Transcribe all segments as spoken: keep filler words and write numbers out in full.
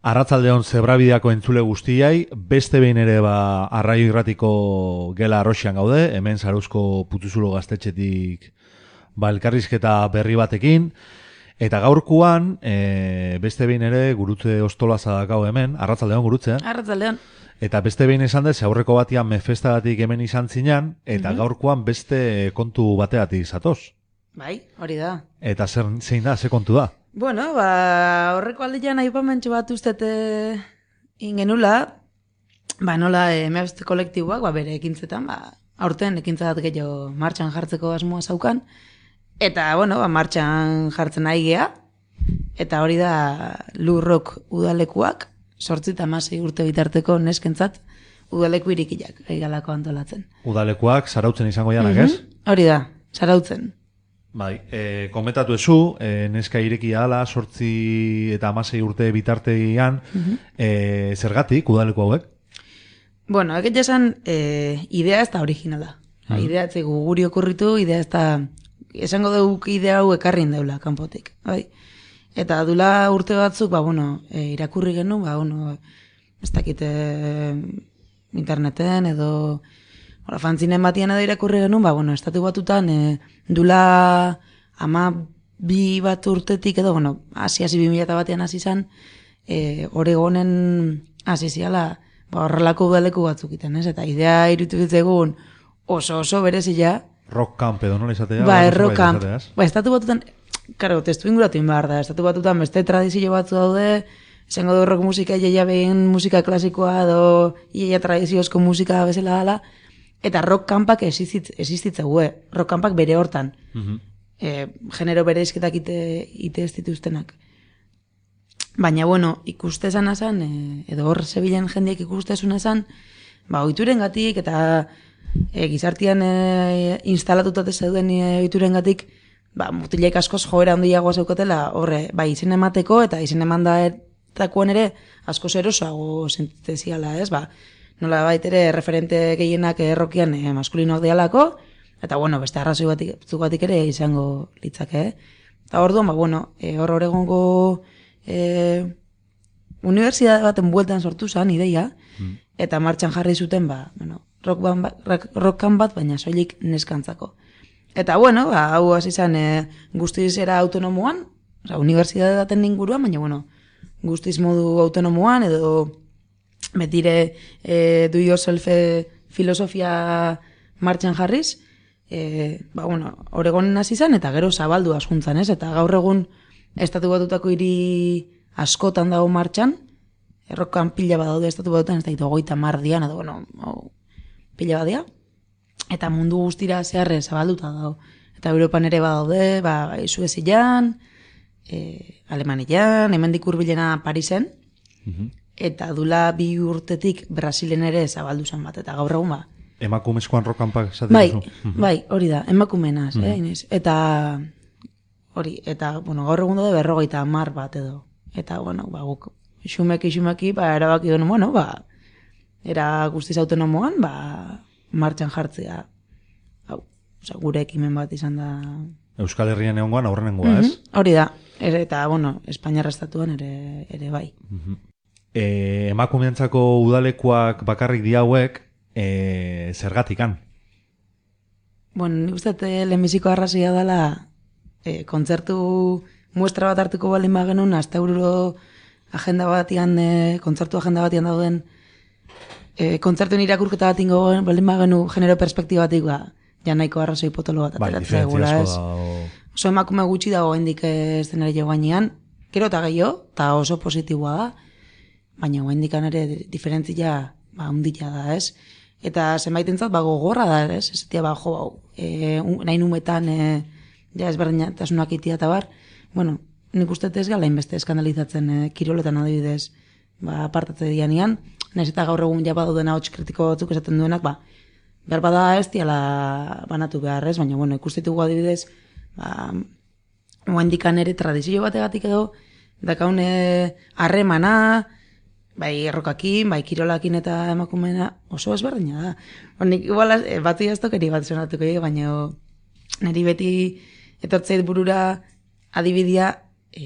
Arratzaldeon Zebrabideako entzule guztiai, beste behin ere ba Arraio Irratiko gela arroxian gaude, hemen Zarauzko Putuzulo gaztetxetik ba elkarrizketa berri batekin, eta gaurkoan e, beste behin ere Gurutze Ostolaza dakau hemen, arratzaldeon Gurutze. Arratzaldeon. Eta beste behin esan dez, aurreko batian Mefestagatik hemen izan zinan, eta mm-hmm. gaurkoan beste kontu bateatik zatoz. Bai, hori da. Eta zer, zein da, ze kontu da? Bueno, ba, horreko aldean aipamentxo bat ustete ingenula, ba, nola e, Mefest kolektiboak, ba, bere ekintzetan, ba, aurten ekintza bat gehiago martxan jartzeko asmoa zaukan, eta, bueno, ba, martxan jartzen nahi gea, eta hori da Lurrok udalekuak, sortzi eta hamasei urte bitarteko neskentzat, udaleku irikiak, egalako antolatzen. Udalekuak Zarautzen izango janak, mm-hmm. ez? Hori da, Zarautzen. Bai, e, komentatu ezu, e, neska irekia ala, sortzi eta hamasei urte bitartean, mm-hmm. e, zergatik, udaleku hauek? Bueno, eket jasan, e, idea ez da originala. Mm-hmm. Idea ez egu guri okurritu, idea ez da, esango dugu idea hau ekarrin deula, kanpotik. Bai? Eta dula urte batzuk, ba, bueno, e, irakurri genu, ba, bueno, ez dakite interneten edo... Hora, fantzinen batian edo irakurri genuen, ba, bueno, estatu batutan, e, dula ama bi bat urtetik edo, bueno, hasi hasi bi mila batean hasi zan, e, Oregonen hasi ziala, ba, horrelako udaleku batzuk iten, ez? Eta idea irutu bitzegun oso oso berezila. Rock camp edo nola izatea? Ba, rock camp. Ba, estatu batutan, karo, testu inguratu inbar da, estatu batutan beste tradizio batzu daude, esango du rock musika, iaia behin musika klasikoa edo iaia tradiziozko musika bezala dala, eta rock campak existitza gue, rock campak bere hortan. Mm-hmm. E, genero bere izketak ite, ite ez dituztenak. Baina, bueno, ikuste esan azan, e, edo hor zebilen jendeak ikuste esun esan, ba, oituren gatik, eta e, gizartian e, instalatutate zeuden e, oituren gatik, ba, mutileik askoz joera handiagoa zeukatela, horre, bai, izen emateko, eta izen emandaetakoan ere, askoz erosoago sentitzeziala, ez, ba, nola baitere referente gehienak errokian eh, maskulinoak dialako, eta bueno, beste arrazoi batik, batik ere izango litzake. Eh? Eta orduan, ba, bueno, e, hor Oregongo e, unibertsitate baten bueltan sortu zen ideia, mm. eta martxan jarri zuten, ba, bueno, rockan rock, rock bat, baina soilik neskantzako. Eta bueno, ba, hau hasi zen e, guztiz era autonomoan, oza, unibertsitate baten inguruan, baina bueno, guztiz modu autonomoan, edo betire e, do yourself e, filosofia martxan jarriz, e, ba, bueno, Oregonen hasi zen, eta gero zabaldu askuntzan, ez? Eta gaur egun estatu batutako hiri askotan dago martxan, errokan pila badaude estatu batutan, ez da ito goita mardian, edo, bueno, o, pila badia, eta mundu guztira zeharre zabalduta dago. Eta Europan ere badaude, ba, Suezian, e, Alemanian, hemendik hurbilena Parisen, mm-hmm. Eta dula bi urtetik Brasilen ere zabaldu zen bat, eta gaur egun ba. Emakumezkoan rock campak esaten bai, duzu? Mm-hmm. Bai, hori da, emakumenaz, mm-hmm. eh, Inez. Eta, hori, eta, bueno, gaur egun daude berrogeita hamar bat edo. Eta, bueno, ba, guk, xumeki, xumeki, ba, erabaki duen, bueno, ba, era guztiz autonomoan, ba, martxan jartzea, hau, oza, gure ekimen bat izan da. Euskal Herrian egongoan aurrenengoa, ez? Mm-hmm. Hori da, ere, eta, bueno, Espainiar estatuan ere, ere bai. Mm-hmm. E, emakumeentzako udalekuak bakarrik diauek e, zergatikan? Bueno, nik uste lehenbiziko arrazia dela e, kontzertu muestra bat hartuko baldin bagenun, hasta euro agenda batian, e, kontzertu agenda batian dauden e, kontzertuen irakurketa bat ingo baldin bagenu genero perspektibatik, ba, ja nahiko arrazoi potolo bat ateratzea egula, ez? Da, oso emakume gutxi dago hendik ez denare jo gainean, gero eta gehiago, eta oso positiboa da, baina guaindikan ere diferentzia ba, undila da, ez? Eta zenbaitentzat ba, gogorra da, ez? Ez etia, ba, jo, e, un, nahi numetan e, ja ezberdinatasunak itia eta bar, bueno, nik uste ez gala inbeste eskandalizatzen e, kiroletan adibidez, ba, apartatze dianian, nahiz eta gaur egun ja badauden ahots kritiko batzuk esaten duenak, ba, behar bada ez diala banatu behar, ez? Baina, bueno, ikustitugu adibidez, ba, guaindikan ere tradizio bategatik edo, dakaune harremana, bai errokakin, bai kirolakin eta emakumena oso ezberdina da. Honik, igual, batzu jaztokeri bat sonatuko, baina niri beti etortzeit burura adibidea e,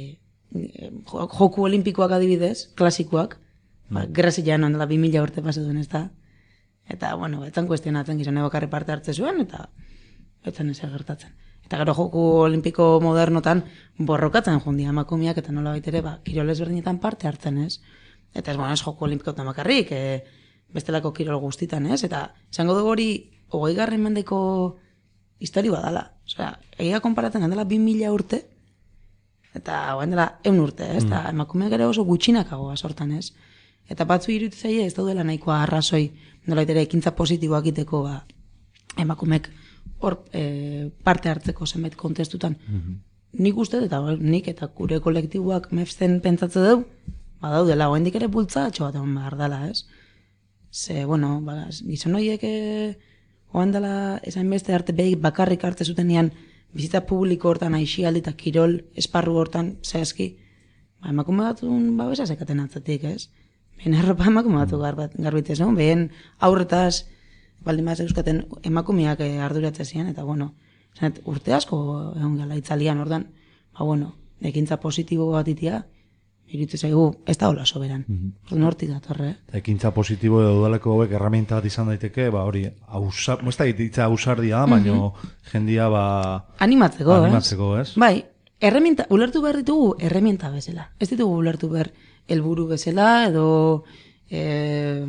joku olimpikoak adibidez, klasikoak, ba, gerra zilean ondela bi mila urte pasa duen ez da. Eta, bueno, etan kuestionatzen gizone bakarri parte hartze zuen, eta etan ez gertatzen. Eta gero joku olimpiko modernotan borrokatzen jundia emakumeak, eta nola baitere, ba, kirol ezberdinetan parte hartzen ez. Eta ez, bueno, ez joku olimpikoetan bakarrik, e, bestelako kirol guztitan ez. Eta zango dugu hori, hogei garren mendeko histori badala. Osea, egia konparatzen handela bi mila urte, eta hauen dela eun urte, ez? Eta mm. emakumeak ere oso gutxinakagoa sortan, ez? Eta batzu iruditu zaie ez daudela nahikoa arrazoi, nola ere ekintza positiboak iteko, ba, emakumeek hor e, parte hartzeko zenbait kontestutan. Mm-hmm. Nik uste, eta nik eta gure kolektiboak mefzen pentsatze dugu, ba daudela, oendik ere bultzatxo bat egon behar dela, ez? Ze, bueno, ba, gizon horiek e, oen dela esain beste arte behik bakarrik hartze zutenean bizita publiko hortan, aixialdi eta kirol esparru hortan, zehazki, ba, emakume batun babesa zekaten atzatik, ez? Behen arropa emakume batu garbitez, no? Behen aurretaz, baldin bat euskaten emakumeak arduratzen zian, eta bueno, zanet, urte asko egon gala itzalian, ordan, ba bueno, ekintza positibo bat itia, iruditzen zaigu, ez da hola soberan. Mm-hmm. Hortik datorre. Eh? Ekintza positibo edo udaleko hauek erramienta bat izan daiteke, ba hori, ausar, ez da hitza ausardia, baina mm-hmm. jendia ba... Animatzeko, animatzeko ez? ez? Bai, erremienta, ulertu behar ditugu erremienta bezala. Ez ditugu ulertu behar helburu bezala, edo eh,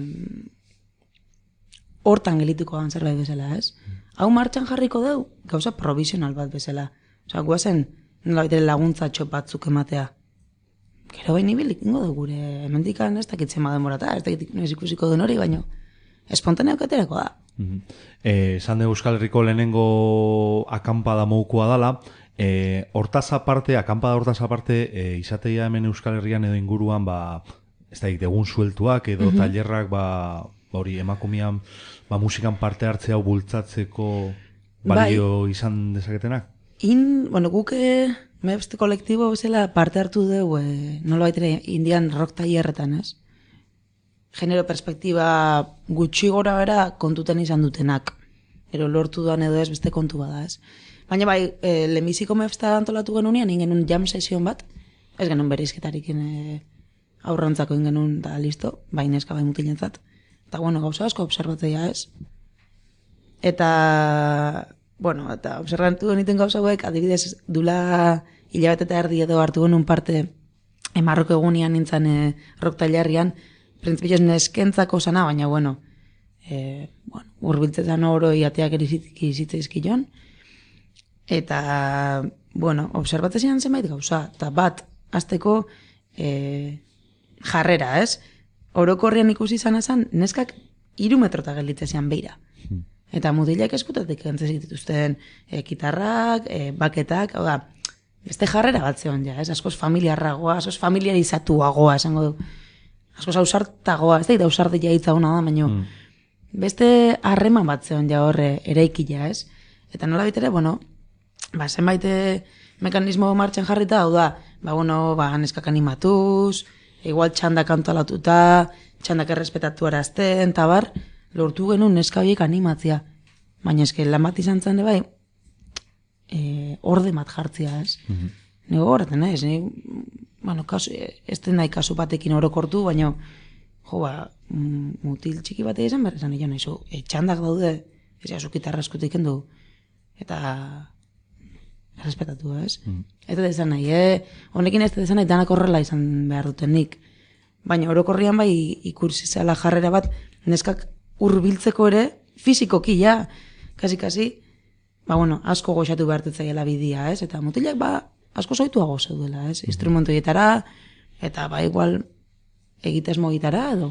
hortan gelituko zerbait bezala, ez? Hau martxan jarriko deu, gauza provisional bat bezala. Osa, guazen, nola baitere laguntzatxo batzuk ematea. Gero bain ibilik ingo dugu gure, hemendikan ez dakitzen ma demorata, ez dakitik noiz ikusiko duen hori, baino espontaneak aterako da. Mm-hmm. Eh, Esan de Euskal Herriko lehenengo akampada moukoa dala, eh, hortaz aparte, akampada hortaz aparte, eh, izateia hemen Euskal Herrian edo inguruan, ba, ez da, egun sueltuak edo mm-hmm. tailerrak, ba, ba hori emakumean, ba, musikan parte hartzea hau bultzatzeko balio bai. Izan dezaketenak? In, bueno, guke... Mebste kolektibo bezala parte hartu dugu, e, nola baitere indian rock tailerretan, ez? Genero perspektiba gutxi gora bera kontuten izan dutenak. Ero lortu duan edo ez beste kontu bada, ez? Baina bai, e, lehenbiziko mebste antolatu genunean, ingen jam session bat, ez genuen berizketarikin e, aurrantzako ingenun da listo, bai neska bai mutilentzat. Eta bueno, gauza asko obserbatzea, ez? Eta... Bueno, eta observantu geniten gauza hauek, adibidez, dula hilabete eta erdi edo hartu genuen parte emarroko egunean nintzen e, rock tailerrian, printzipioz neskentzako zana, baina, bueno, e, bueno urbiltzetan oro iateak erizitzeizkion, eta, bueno, observatzean zenbait gauza, eta bat, azteko e, jarrera, ez? Orokorrean ikusi izan ezan, neskak hiru metrota gelitzean beira. Eta mutilak eskutatik entzez dituzten e, kitarrak, e, baketak, hau da, beste jarrera bat zeon ja, ez? Askoz familiarragoa, askoz familiarizatuagoa, esango du. Askoz ausartagoa, ez da, eta ausartia hitza hona da, baina mm. beste harreman bat zeon ja horre eraikila, ez? Eta nola bitere, bueno, ba, zenbaite mekanismo martxan jarrita, hau da, ba, bueno, ba, neskak animatuz, igual txandak antolatuta, txandak errespetatu arazten, eta bar, lortu genuen neska horiek animatzea. Baina eske lan bat izan zen bai, e, orde bat jartzea, ez? Mm-hmm. Nego horretan, ez? Ni, bueno, kasu, ez den nahi kasu batekin orokortu, baina, jo, ba, mutil txiki bate izan behar esan, nahi zu, e, txandak daude, ez jasu gitarra eskutik endu, eta errespetatu, ez? Mm-hmm. Eta da izan nahi, eh? Honekin ez da izan nahi danak horrela izan behar dutenik. Baina orokorrian bai ikursi zela jarrera bat, neskak hurbiltzeko ere, fizikoki, ja, kasi-kasi, ba, bueno, asko goxatu behartetzaiela bidia, ez? Eta mutilak, ba, asko soituago zeudela, ez? Instrumentu egitara, eta, ba, igual, egitesmo egitara, edo.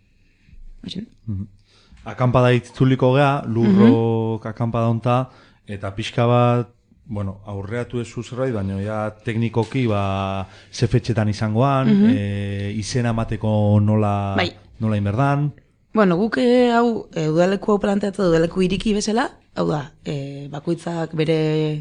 Mm-hmm. Akampada itzuliko gea, lurrok mm-hmm. akampada honta, eta pixka bat, bueno, aurreatu ez zerbait, baina ja teknikoki, ba, zefetxetan izangoan, mm-hmm. e, izena mateko nola, bai. Nola inberdan. Bueno, guk hau, e, udaleku hau planteatu, udaleku iriki bezala, hau da, e, bakoitzak bere,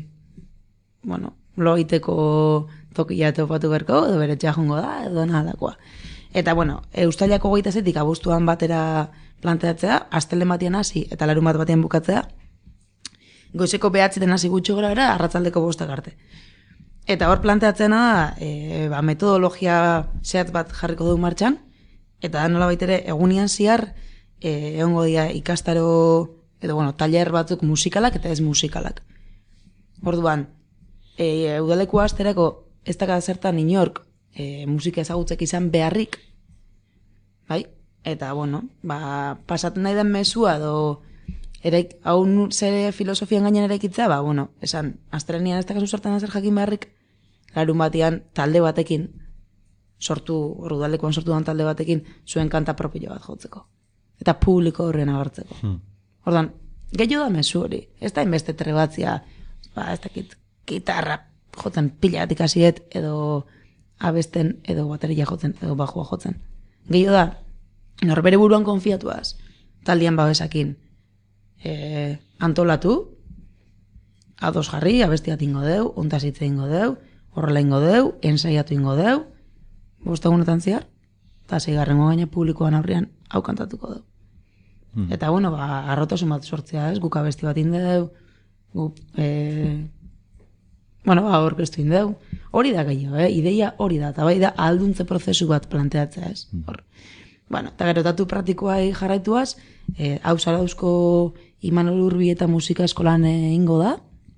bueno, loiteko tokia topatu berko, edo bere txajongo da, edo nahalakoa. Eta, bueno, Eustailako goita zetik abuztuan batera planteatzea, astelen batean hasi eta larun bat batean bukatzea, goizeko behatziten hasi gutxi gora era, arratzaldeko bostak arte. Eta hor planteatzena da, e, ba, metodologia zehatz bat jarriko du martxan, eta da nola baitere egunian ziar, e, egongo dira ikastaro, edo bueno, taller batzuk musikalak eta ez musikalak. Orduan, e, udaleku asterako ez daka zertan inork e, musika ezagutzek izan beharrik, bai? Eta, bueno, ba, pasatzen nahi den mesua, edo, eraik, hau zere filosofian gainen eraikitza, ba, bueno, esan, astelenian ez dakazu zertan azer jakin beharrik, larun batean talde batekin, sortu, udalekuan sortu dan talde batekin, zuen kanta propio bat jotzeko. Eta publiko horren agertzeko. Hmm. Ordan, gehiago da mezu hori. Ez da inbeste trebatzia, ba, ez dakit, gitarra jotzen pila bat ikasiet, edo abesten, edo bateria jotzen, edo bajua jotzen. Gehiago da, norbere buruan konfiatuaz, taldian babesakin, e, antolatu, ados jarri, abestia tingo deu, ontasitze ingo deu, horrela ingo deu, ensaiatu ingo deu, bostegunetan ziar, eta zeigarrengo gaina publikoan aurrean hau kantatuko deu. Mm. Eta, bueno, ba, arrotasun bat sortzea, ez, guk abesti bat indeu, guk, e, bueno, ba, orkestu indeu, hori da gehiago, eh? Ideia hori da, eta bai da alduntze prozesu bat planteatzea, ez, mm. hor. Bueno, eta gerotatu praktikoai jarraituaz, e, hau Zarauzko Imanol Urbi eta musika eskolan ingo da,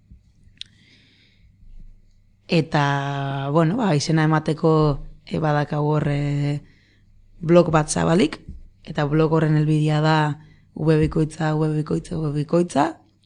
eta, bueno, ba, izena emateko e, badakau hor e, blog bat zabalik, eta blog horren helbidea da ubebikoitza, ubebikoitza, ubebikoitza,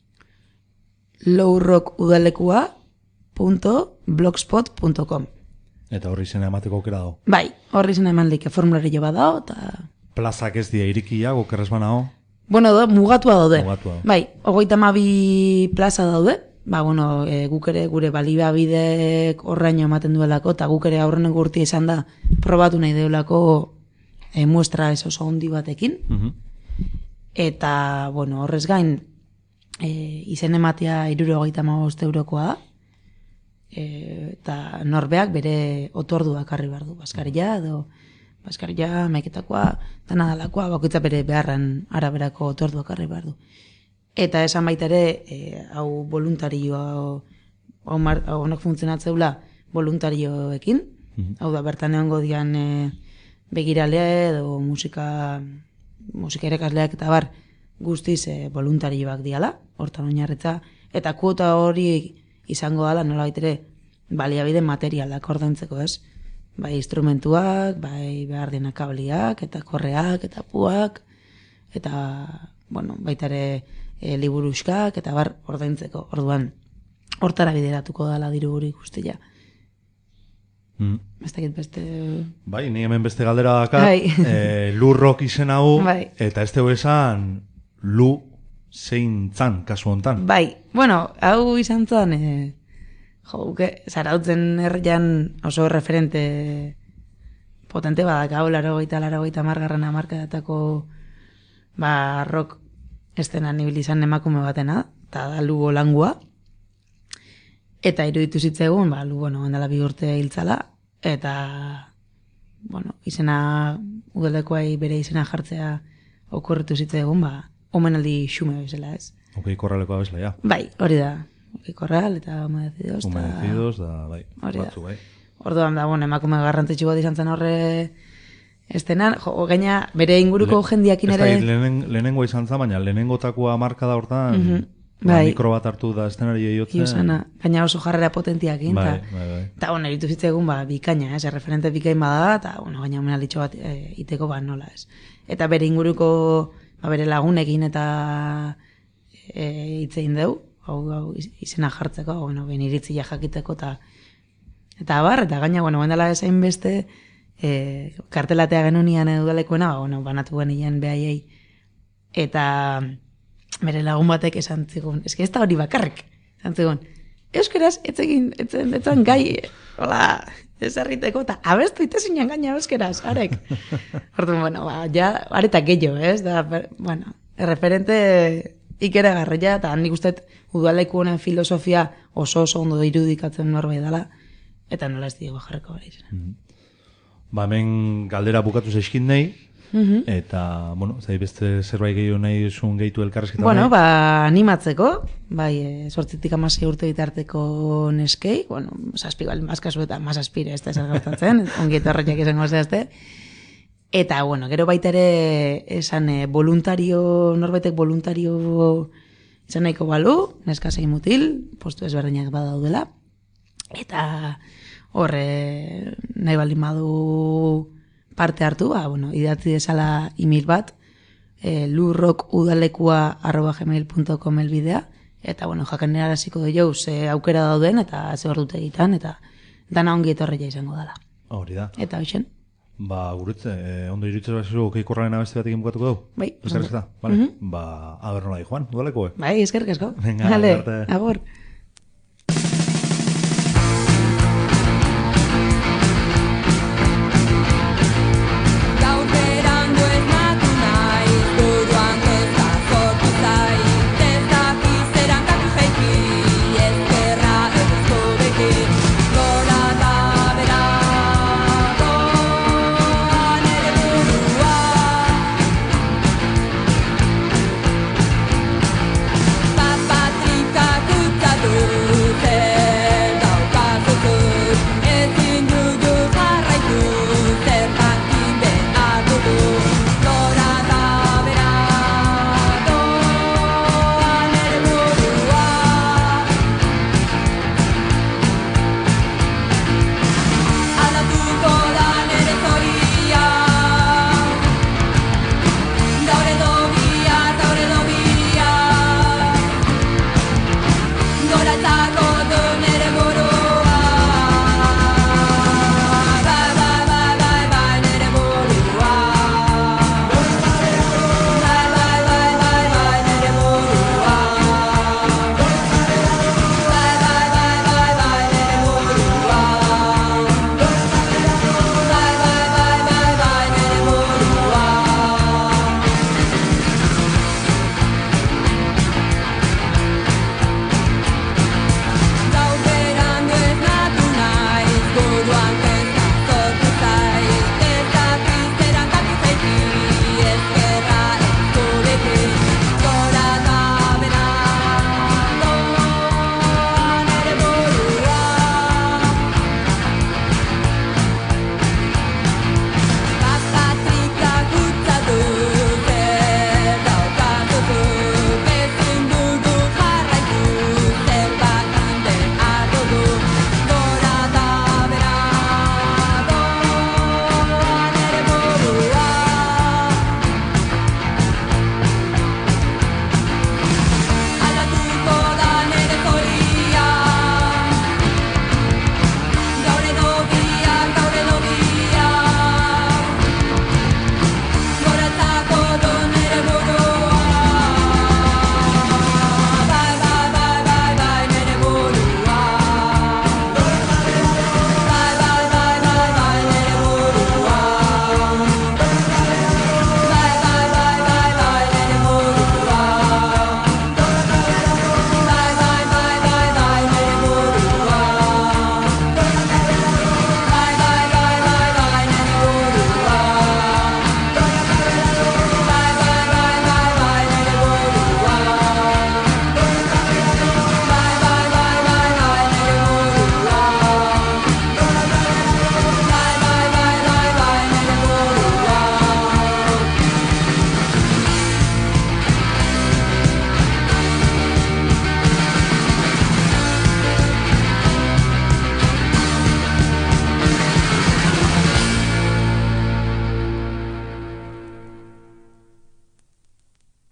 lowrockudalekua punto blogspot punto com. Eta horri izena emateko aukera dago. Bai, horri izena eman like, formulari jo bat dago, eta... Plazak ez dira irikia, gokerrez banao? Bueno, da, mugatua daude. Mugatua. Bai, hogeita hamabi plaza daude, ba, bueno, e, guk ere gure balibabidek horraino ematen duelako, eta guk ere aurreneko urtia izan da probatu nahi deulako e, muestra ez oso handi batekin. Uh-huh. Eta, bueno, horrez gain, e, izen ematea hirurogeita hamabost eurokoa da, e, eta norbeak bere otordua karri behar du, baskaria, edo baskaria, maiketakoa, dana dalakoa, bakoitza bere beharran araberako otordua karri behar du. Eta esan baita ere, e, hau voluntarioa, hau, hau honek funtzionatzeula voluntarioekin, mm-hmm. Hau da, bertan egongo dian e, begiralea edo musika, musika irakasleak eta bar guztiz e, voluntarioak diala, hortan oinarretza, eta kuota hori izango dela nola baitere baliabide materialak ordaintzeko, ez? Bai instrumentuak, bai behar dena kabliak, eta korreak, eta puak, eta, bueno, baita ere e, liburuskak, eta bar ordaintzeko. Orduan, hortara bideratuko dela diru hori guztia. Mm. Ez dakit beste... Bai, ni hemen beste galdera daka, bai. e, lurrok izen hau, bai. Eta ez tegu esan lu zein zan, kasu hontan. Bai, bueno, hau izan zan, e, jo, uke, Zarautzen herrian oso referente potente badak, hau laro gaita, laro gaita margarren amarkadatako ba, rock estenan ibilizan emakume batena, eta da Lugo Langua. Eta iruditu zitzegun, ba, Lugo, bueno, endala bi urte hiltzala, eta, bueno, izena, udalekoai bere izena jartzea okurritu zitzegun, ba, omenaldi xume bezala, ez? Okei, korraleko abesla, ja. Bai, hori da. Okei, korral, eta humedecidos. Humedecidos, da, bai, batzu, bai. Orduan, da, bueno, emakume garrantzitsu bat izan zen horre estenan, jo, gaina, bere inguruko Le, jendiakin ere... Ez da, lehen, lehenengo izan zen, baina lehenengotakoa marka da hortan... Mm-hmm. Bai. Mikro bat hartu da estenari eiotzen. Iosana, gaina oso jarrera potentiakin. Bai, bai, bai. Eta, bueno, eritu zitzegun, ba, bikaina, ez, referente bikain bada, eta, bueno, gaina omenalitxo bat e, iteko, ba, nola, ez. Eta bere inguruko, ba, bere lagunekin eta e, itzein deu, hau, hau izena jartzeko, bueno, ben iritzia jakiteko, eta, eta bar, eta gaina, bueno, bendela esain beste, e, kartelatea genunian edudalekoena, ba, bueno, banatu genien behaiei, eta... Bere lagun batek esan zigun, eski ez da hori bakarrik, esan zigun, euskeraz, etzekin, etzen, etzen gai, hola, ez erriteko, eta abestu itezinan gaina euskeraz, arek. Hortu, bueno, ba, ja, areta gehiago, ez, da, bueno, erreferente ikeragarri ja, eta handik usteet udaleku honen filosofia oso oso ondo irudikatzen norbait dela, eta nola ez diego jarreko bera izan. Mm-hmm. Ba, hemen galdera bukatu zaizkin nahi, Mhm. Eta, bueno, zai beste zerbait gehiago nahi zuen gehitu elkarrezketa Bueno, nahi? ba, animatzeko, bai, e, sortzitik amasei urte bitarteko neskei, bueno, zazpi baldin bazkazu eta mazazpire ez da ezer gertatzen, ongi etorriak izango zehazte. Eta, bueno, gero baita ere, esan, e, voluntario, norbaitek voluntario izan nahiko balu, neska zein mutil, postu ezberdinak badaudela. Eta horre, nahi baldin badu parte hartu, ba, bueno, idatzi desala email bat, e, lurrokudalekua arroba gmail punto com elbidea, eta, bueno, jakanera hasiko du jau, ze aukera dauden, eta ze hor dute egiten, eta dana ongi etorria izango dela. Hori da. Eta hoxen. Ba, gurutze, eh, ondo iruditzen bazizu keikorraren abeste batekin bukatuko dugu? Bai. Elkarrezketa, vale? Mm -hmm. Ba, aber nola di, Juan, udaleko, eh? Bai, eskerrik asko. Venga, Vale, arte. agur.